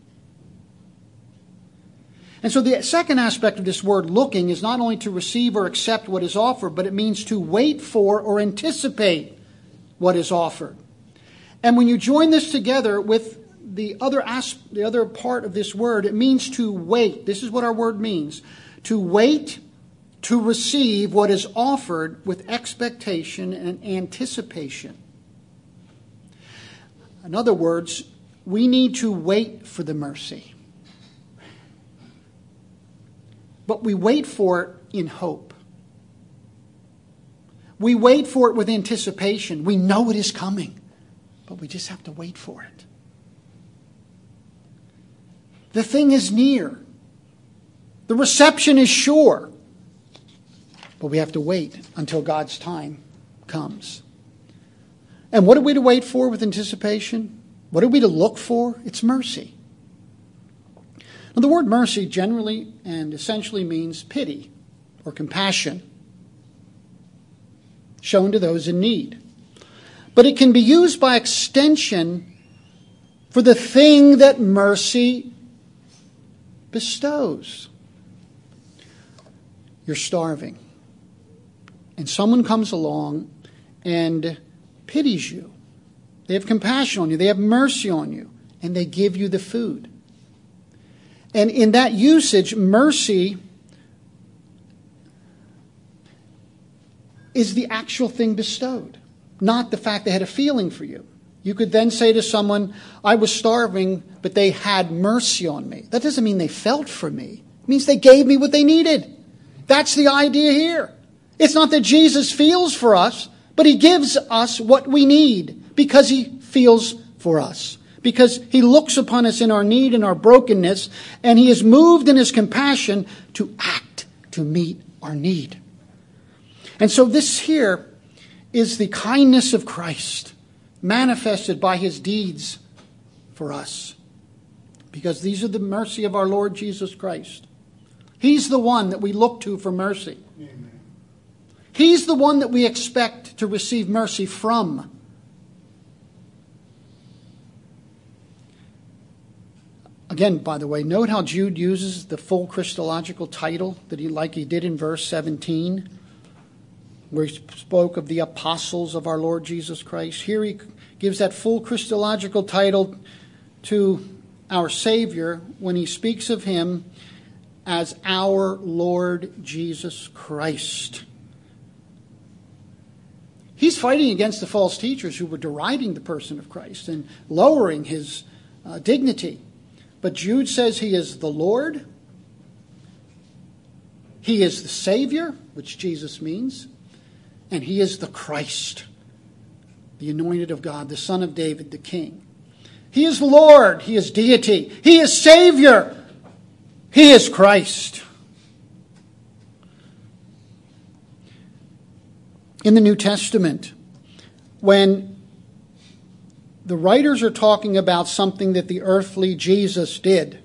[SPEAKER 1] And so the second aspect of this word looking is not only to receive or accept what is offered, but it means to wait for or anticipate what is offered. And when you join this together with the other part of this word, it means to wait. This is what our word means. To wait to receive what is offered with expectation and anticipation. In other words, we need to wait for the mercy. But we wait for it in hope. We wait for it with anticipation. We know it is coming, but we just have to wait for it. The thing is near. The reception is sure. But we have to wait until God's time comes. And what are we to wait for with anticipation? What are we to look for? It's mercy. Now, the word mercy generally and essentially means pity or compassion shown to those in need. But it can be used by extension for the thing that mercy bestows. You're starving, and someone comes along and pities you. They have compassion on you. They have mercy on you, and they give you the food. And in that usage, mercy is the actual thing bestowed, not the fact they had a feeling for you. You could then say to someone, I was starving, but they had mercy on me. That doesn't mean they felt for me. It means they gave me what they needed. That's the idea here. It's not that Jesus feels for us, but he gives us what we need because he feels for us. Because he looks upon us in our need and our brokenness, and he is moved in his compassion to act to meet our need. And so this here is the kindness of Christ manifested by his deeds for us. Because these are the mercy of our Lord Jesus Christ. He's the one that we look to for mercy. Amen. He's the one that we expect to receive mercy from. Again, by the way, note how Jude uses the full Christological title that he did in verse 17, where he spoke of the apostles of our Lord Jesus Christ. Here he gives that full Christological title to our Savior when he speaks of him as our Lord Jesus Christ. He's fighting against the false teachers who were deriding the person of Christ and lowering his dignity. But Jude says he is the Lord. He is the Savior, which Jesus means. And he is the Christ, the anointed of God, the Son of David, the King. He is Lord. He is deity. He is Savior. He is Christ. In the New Testament, when the writers are talking about something that the earthly Jesus did,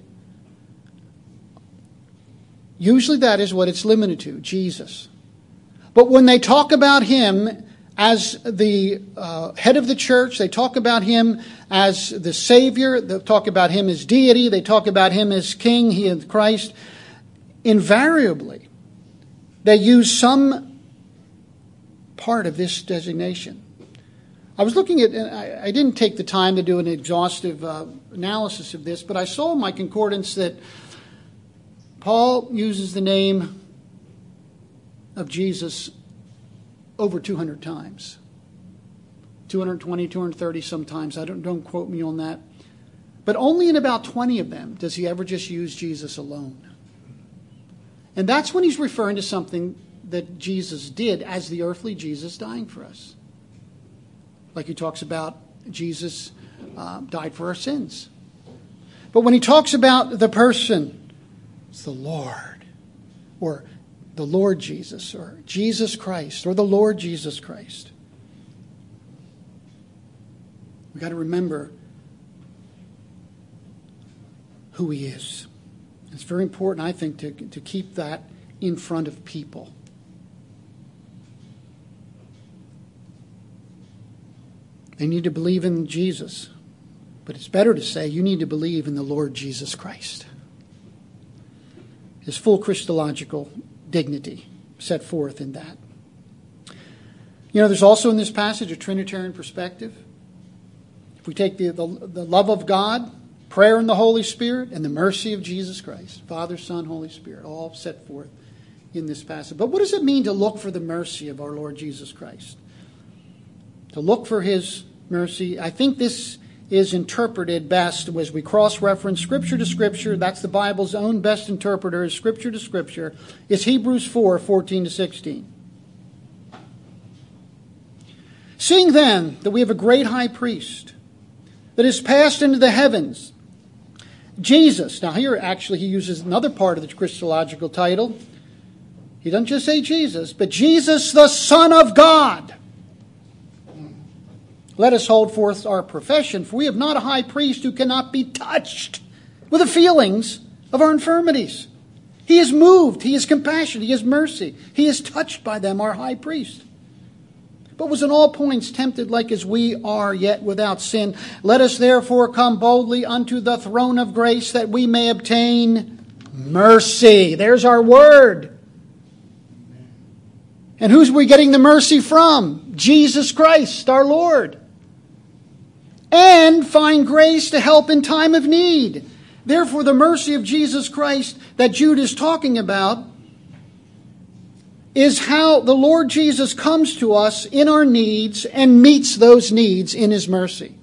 [SPEAKER 1] usually that is what it's limited to, Jesus. But when they talk about him as the head of the church, they talk about him as the Savior, they talk about him as deity, they talk about him as King, he is Christ, invariably they use some part of this designation. I was looking at, I didn't take the time to do an exhaustive analysis of this, but I saw in my concordance that Paul uses the name of Jesus over 200 times. 220, 230 sometimes. Don't quote me on that. But only in about 20 of them does he ever just use Jesus alone. And that's when he's referring to something that Jesus did as the earthly Jesus dying for us. Like he talks about Jesus died for our sins. But when he talks about the person, it's the Lord, or the Lord Jesus, or Jesus Christ, or the Lord Jesus Christ. We've got to remember who he is. It's very important, I think, to keep that in front of people. They need to believe in Jesus. But it's better to say you need to believe in the Lord Jesus Christ. His full Christological dignity set forth in that. You know, there's also in this passage a Trinitarian perspective. If we take the love of God, prayer in the Holy Spirit, and the mercy of Jesus Christ, Father, Son, Holy Spirit, all set forth in this passage. But what does it mean to look for the mercy of our Lord Jesus Christ? To look for his mercy, I think this is interpreted best as we cross-reference Scripture to Scripture. That's the Bible's own best interpreter, is Scripture to Scripture, is Hebrews 4, 14 to 16. Seeing then that we have a great high priest that is passed into the heavens, Jesus. Now here actually he uses another part of the Christological title, He doesn't just say Jesus, but Jesus, the Son of God. Let us hold forth our profession, for we have not a high priest who cannot be touched with the feelings of our infirmities. He is moved, he is compassionate, he has mercy. He is touched by them, our high priest. But was in all points tempted like as we are, yet without sin. Let us therefore come boldly unto the throne of grace, that we may obtain mercy. There's our word. And who's we getting the mercy from? Jesus Christ, our Lord. And find grace to help in time of need. Therefore, the mercy of Jesus Christ that Jude is talking about is how the Lord Jesus comes to us in our needs and meets those needs in His mercy.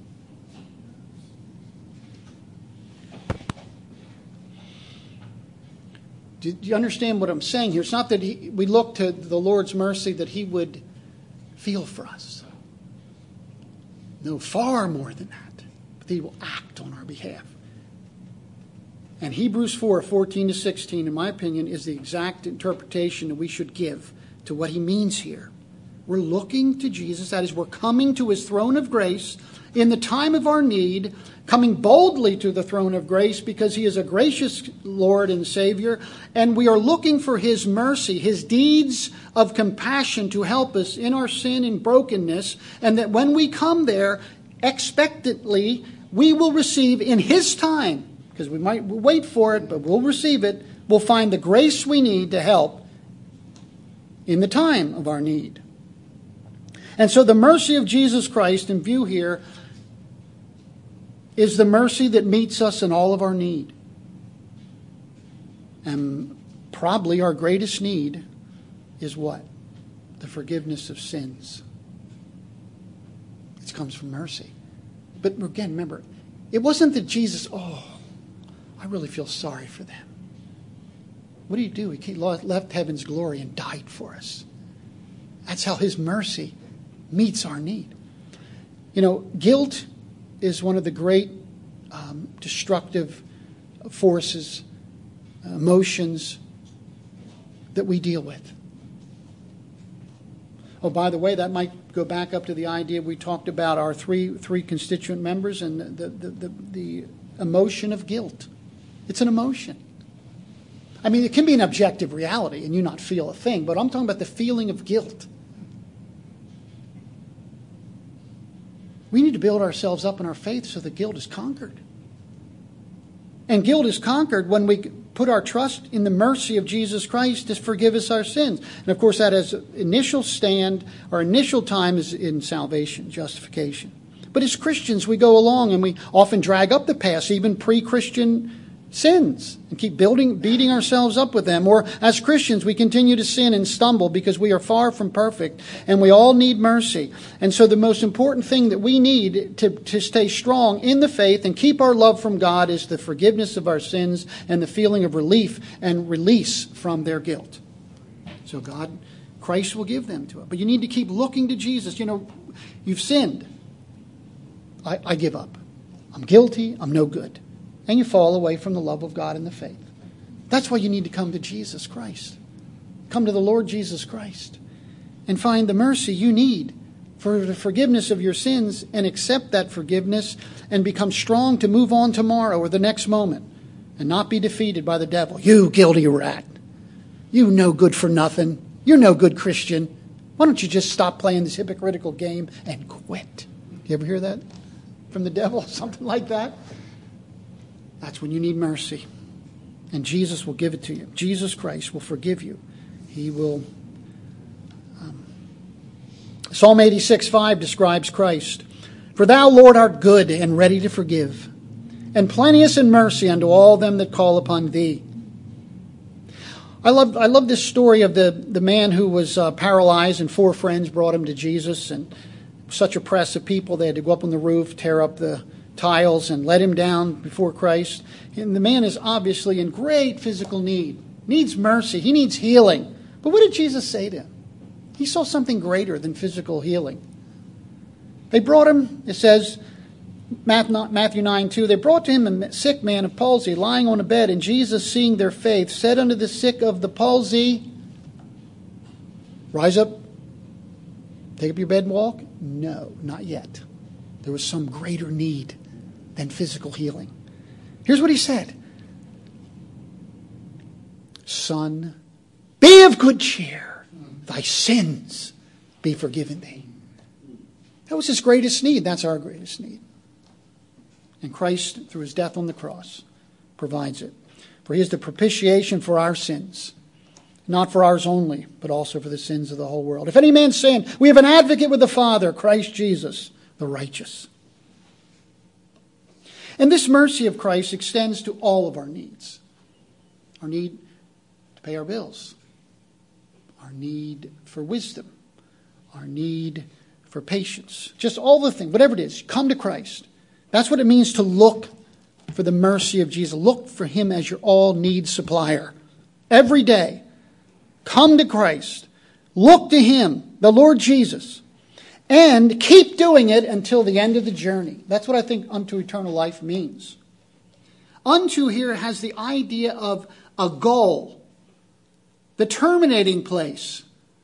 [SPEAKER 1] Do you understand what I'm saying here? It's not that we look to the Lord's mercy that He would feel for us. No, far more than that. But He will act on our behalf. And Hebrews 4:14-16, in my opinion, is the exact interpretation that we should give to what he means here. We're looking to Jesus. That is, we're coming to His throne of grace in the time of our need, coming boldly to the throne of grace because He is a gracious Lord and Savior. And we are looking for His mercy, His deeds of compassion to help us in our sin and brokenness. And that when we come there, expectantly, we will receive in His time, because we might wait for it, but we'll receive it. We'll find the grace we need to help in the time of our need. And so the mercy of Jesus Christ in view here is the mercy that meets us in all of our need. And probably our greatest need is what? The forgiveness of sins. It comes from mercy. But again, remember, it wasn't that Jesus, I really feel sorry for them. What did He do? He left heaven's glory and died for us. That's how His mercy meets our need. You know, guilt is one of the great destructive forces, emotions that we deal with. Oh, by the way, that might go back up to the idea we talked about our three constituent members and the emotion of guilt. It's an emotion. I mean, it can be an objective reality and you not feel a thing, but I'm talking about the feeling of guilt. We need to build ourselves up in our faith so that guilt is conquered. And guilt is conquered when we put our trust in the mercy of Jesus Christ to forgive us our sins. And of course, that has initial stand, our initial time is in salvation, justification. But as Christians, we go along and we often drag up the past, even pre-Christian sins, and keep beating ourselves up with them. Or as Christians, we continue to sin and stumble because we are far from perfect, and we all need mercy. And so the most important thing that we need to stay strong in the faith and keep our love from God is the forgiveness of our sins and the feeling of relief and release from their guilt. So Christ will give them to us. But you need to keep looking to Jesus. You know, you've sinned. I give up. I'm guilty. I'm no good. And you fall away from the love of God and the faith. That's why you need to come to Jesus Christ. Come to the Lord Jesus Christ and find the mercy you need for the forgiveness of your sins and accept that forgiveness and become strong to move on tomorrow or the next moment and not be defeated by the devil. You guilty rat. You no good for nothing. You're no good Christian. Why don't you just stop playing this hypocritical game and quit? You ever hear that from the devil? Something like that? That's when you need mercy. And Jesus will give it to you. Jesus Christ will forgive you. He will. Psalm 86:5 describes Christ. For thou, Lord, art good and ready to forgive, and plenteous in mercy unto all them that call upon thee. I love this story of the man who was paralyzed, and 4 friends brought him to Jesus, and such a press of people, they had to go up on the roof, tear up the tiles, and let him down before Christ. And the man is obviously in great physical need, needs mercy, he needs healing. But what did Jesus say to him? He saw something greater than physical healing. They brought him, it says, Matthew 9:2, they brought to him a sick man of palsy lying on a bed, and Jesus, seeing their faith, said unto the sick of the palsy, Rise up, take up your bed and walk? No, not yet. There was some greater need than physical healing. Here's what he said. Son, be of good cheer. Thy sins be forgiven thee. That was his greatest need. That's our greatest need. And Christ, through his death on the cross, provides it. For he is the propitiation for our sins. Not for ours only, but also for the sins of the whole world. If any man sin, we have an advocate with the Father, Christ Jesus, the righteous. And this mercy of Christ extends to all of our needs. Our need to pay our bills. Our need for wisdom. Our need for patience. Just all the things, whatever it is, come to Christ. That's what it means to look for the mercy of Jesus. Look for him as your all-need supplier. Every day, come to Christ. Look to him, the Lord Jesus. And keep doing it until the end of the journey. That's what I think unto eternal life means. Unto here has the idea of a goal. The terminating place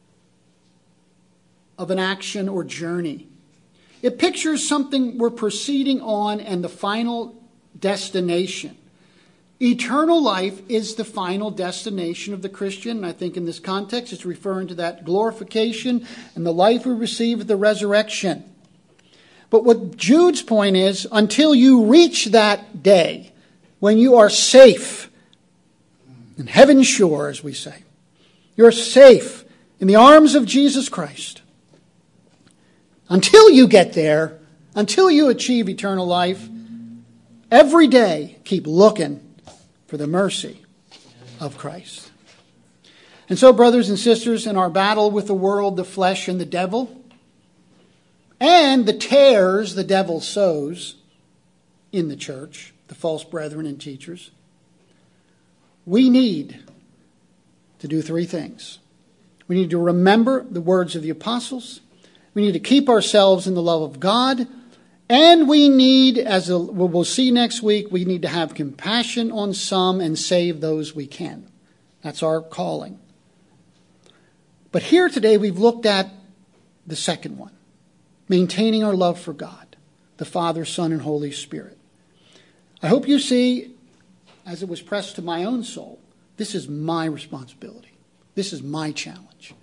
[SPEAKER 1] of an action or journey. It pictures something we're proceeding on and the final destination. Eternal life is the final destination of the Christian. And I think in this context it's referring to that glorification and the life we receive at the resurrection. But what Jude's point is, until you reach that day when you are safe in heaven's shore, as we say, you're safe in the arms of Jesus Christ. Until you get there, until you achieve eternal life, every day keep looking for the mercy of Christ. And so, brothers and sisters, in our battle with the world, the flesh, and the devil, and the tares the devil sows in the church, the false brethren and teachers, we need to do three things. We need to remember the words of the apostles. We need to keep ourselves in the love of God. And we need, as we'll see next week, we need to have compassion on some and save those we can. That's our calling. But here today we've looked at the second one. Maintaining our love for God, the Father, Son, and Holy Spirit. I hope you see, as it was pressed to my own soul, this is my responsibility. This is my challenge.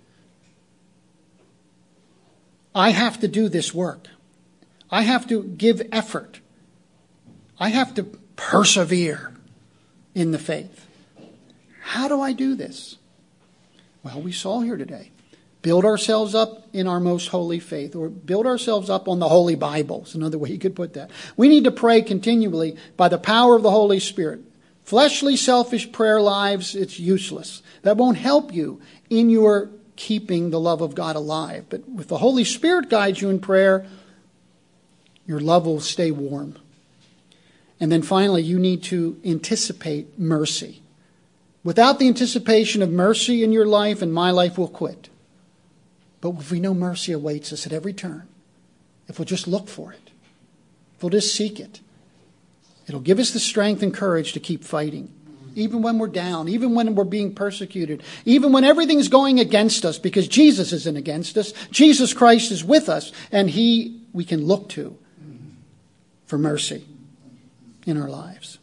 [SPEAKER 1] I have to do this work. I have to give effort. I have to persevere in the faith. How do I do this? Well, we saw here today. Build ourselves up in our most holy faith, or build ourselves up on the Holy Bible is another way you could put that. We need to pray continually by the power of the Holy Spirit. Fleshly, selfish prayer lives, it's useless. That won't help you in your keeping the love of God alive. But if the Holy Spirit guides you in prayer, your love will stay warm. And then finally, you need to anticipate mercy. Without the anticipation of mercy in your life, and my life will quit. But if we know mercy awaits us at every turn, if we'll just look for it, if we'll just seek it, it'll give us the strength and courage to keep fighting. Even when we're down, even when we're being persecuted, even when everything's going against us, because Jesus isn't against us. Jesus Christ is with us, and we can look to for mercy in our lives.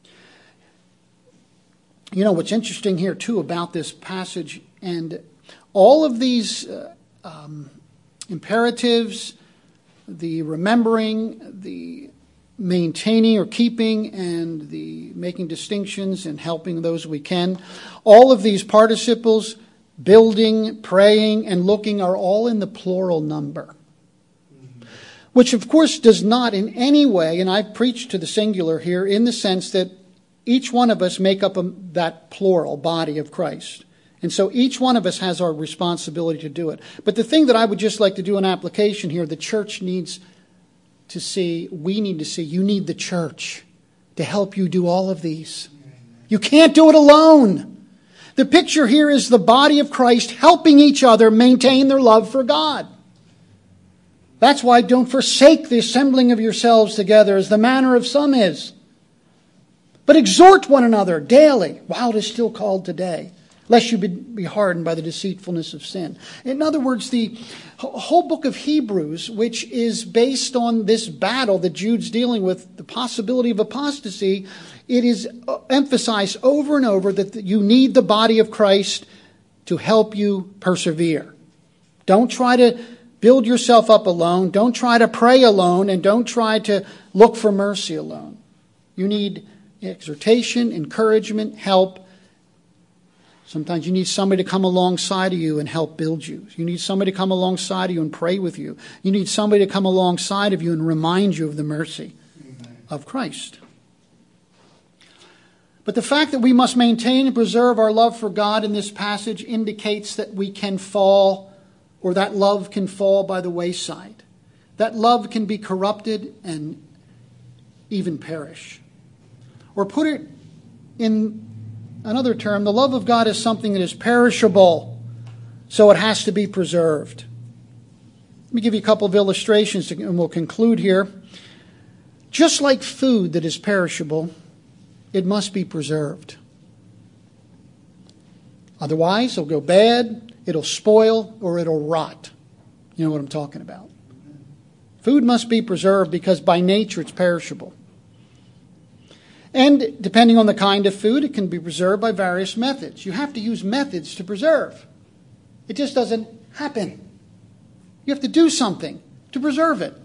[SPEAKER 1] You know, what's interesting here, too, about this passage, and all of these imperatives, the remembering, the maintaining or keeping, and the making distinctions and helping those we can, all of these participles, building, praying, and looking, are all in the plural number. Which, of course, does not in any way, and I've preached to the singular here, in the sense that each one of us make up that plural body of Christ. And so each one of us has our responsibility to do it. But the thing that I would just like to do an application here, the church needs to see, we need to see, you need the church to help you do all of these. You can't do it alone. The picture here is the body of Christ helping each other maintain their love for God. That's why don't forsake the assembling of yourselves together as the manner of some is. But exhort one another daily while it is still called today. lest you be hardened by the deceitfulness of sin. In other words, the whole book of Hebrews, which is based on this battle that Jude's dealing with, the possibility of apostasy, it is emphasized over and over that you need the body of Christ to help you persevere. Don't try to build yourself up alone. Don't try to pray alone, and don't try to look for mercy alone. You need exhortation, encouragement, help. Sometimes you need somebody to come alongside of you and help build you. You need somebody to come alongside of you and pray with you. You need somebody to come alongside of you and remind you of the mercy of Christ. But the fact that we must maintain and preserve our love for God in this passage indicates that we can fall, or that love can fall by the wayside. That love can be corrupted and even perish. Or put it in another term, the love of God is something that is perishable, so it has to be preserved. Let me give you a couple of illustrations and we'll conclude here. Just like food that is perishable, it must be preserved. Otherwise, it'll go bad, it'll spoil, or it'll rot. You know what I'm talking about. Food must be preserved because by nature it's perishable. And depending on the kind of food, it can be preserved by various methods. You have to use methods to preserve. It just doesn't happen. You have to do something to preserve it.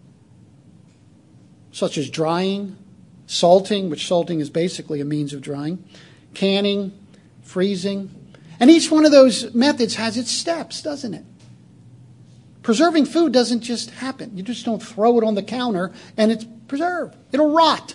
[SPEAKER 1] Such as drying, salting, which salting is basically a means of drying, canning, freezing. And each one of those methods has its steps, doesn't it? Preserving food doesn't just happen. You just don't throw it on the counter and it's preserved. It'll rot.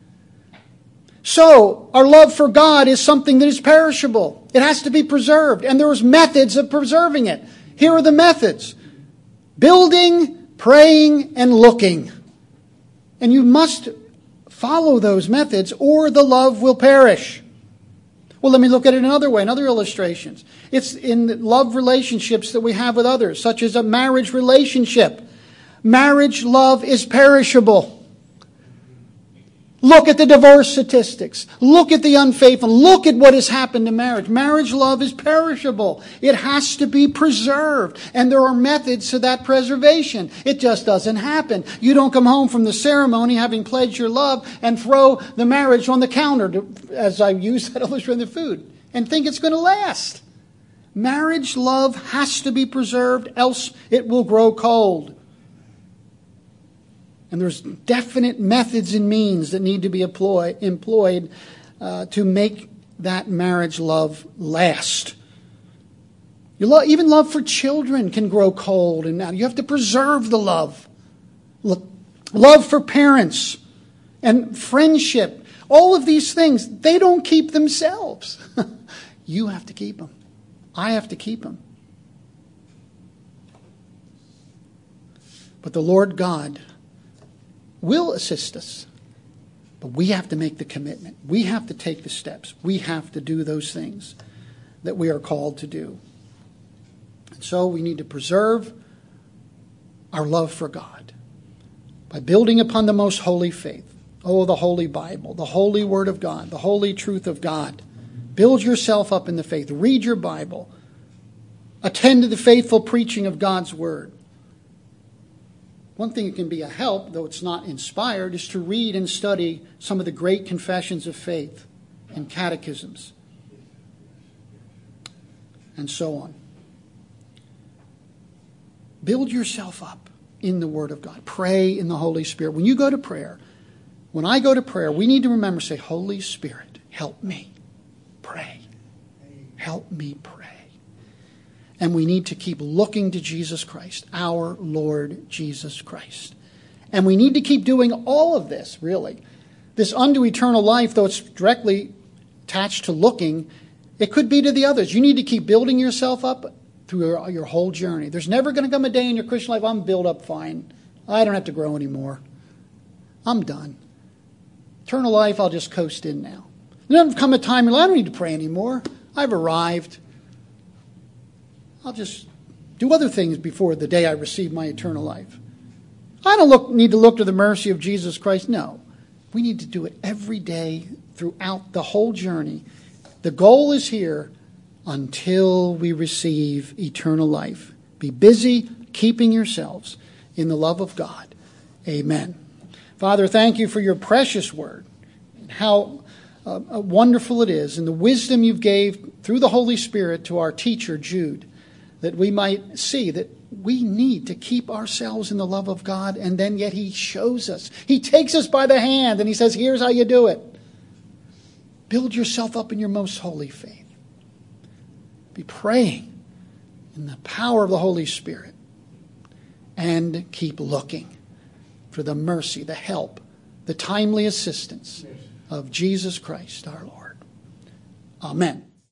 [SPEAKER 1] So, our love for God is something that is perishable. It has to be preserved. And there's methods of preserving it. Here are the methods. Building, praying, and looking. And you must follow those methods or the love will perish. Well, let me look at it another way, in other illustrations. It's in love relationships that we have with others, such as a marriage relationship. Marriage love is perishable. Look at the divorce statistics. Look at the unfaithful. Look at what has happened to marriage. Marriage love is perishable. It has to be preserved. And there are methods to that preservation. It just doesn't happen. You don't come home from the ceremony having pledged your love and throw the marriage on the counter, as I used that illustration of the food, and think it's going to last. Marriage love has to be preserved, else it will grow cold. And there's definite methods and means that need to be employed to make that marriage love last. Even love for children can grow cold, and now you have to preserve the love. Love for parents and friendship. All of these things, they don't keep themselves. You have to keep them. I have to keep them. But the Lord God will assist us. But we have to make the commitment. We have to take the steps. We have to do those things that we are called to do. And so we need to preserve our love for God by building upon the most holy faith. Oh, the Holy Bible, the Holy Word of God, the holy truth of God. Build yourself up in the faith. Read your Bible. Attend to the faithful preaching of God's Word. One thing that can be a help, though it's not inspired, is to read and study some of the great confessions of faith and catechisms and so on. Build yourself up in the Word of God. Pray in the Holy Spirit. When you go to prayer, when I go to prayer, we need to remember, say, Holy Spirit, help me pray. Help me pray. And we need to keep looking to Jesus Christ, our Lord Jesus Christ. And we need to keep doing all of this, really. This unto eternal life, though it's directly attached to looking, it could be to the others. You need to keep building yourself up through your whole journey. There's never going to come a day in your Christian life, I'm built up fine. I don't have to grow anymore. I'm done. Eternal life, I'll just coast in now. There's never come a time in life, I don't need to pray anymore. I've arrived. I'll just do other things before the day I receive my eternal life. I don't need to look to the mercy of Jesus Christ. No. We need to do it every day throughout the whole journey. The goal is here until we receive eternal life. Be busy keeping yourselves in the love of God. Amen. Father, thank you for your precious word, and how wonderful it is, and the wisdom you've gave through the Holy Spirit to our teacher, Jude, that we might see that we need to keep ourselves in the love of God, and then yet he shows us. He takes us by the hand and he says, here's how you do it. Build yourself up in your most holy faith. Be praying in the power of the Holy Spirit, and keep looking for the mercy, the help, the timely assistance of Jesus Christ our Lord. Amen.